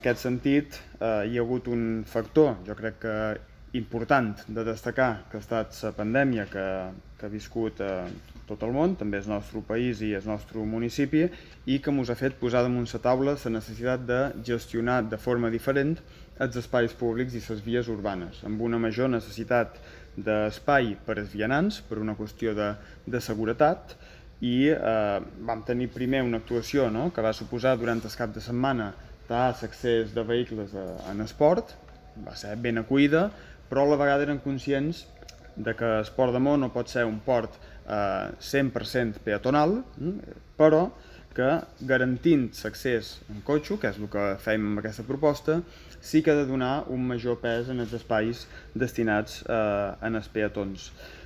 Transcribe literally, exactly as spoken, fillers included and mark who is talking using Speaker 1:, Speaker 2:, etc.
Speaker 1: En aquest sentit, eh, hi ha hagut un factor, jo crec que important de destacar, que ha estat la pandèmia que, que ha viscut eh, tot el món, també el nostre país i el nostre municipi, i que ens ha fet posar damunt la taula la necessitat de gestionar de forma diferent els espais públics i les vies urbanes, amb una major necessitat d'espai per als vianants, per una qüestió de, de seguretat, i eh, vam tenir primer una actuació, no?, que va suposar durant el cap de setmana l'accés de vehicles en esport, va ser ben acollida, però a la vegada eren conscients de que el Port de Mo no pot ser un port eh, cent per cent peatonal, però que garantint l'accés en cotxe, que és el que fem amb aquesta proposta, sí que ha de donar un major pes en els espais destinats eh, als peatons.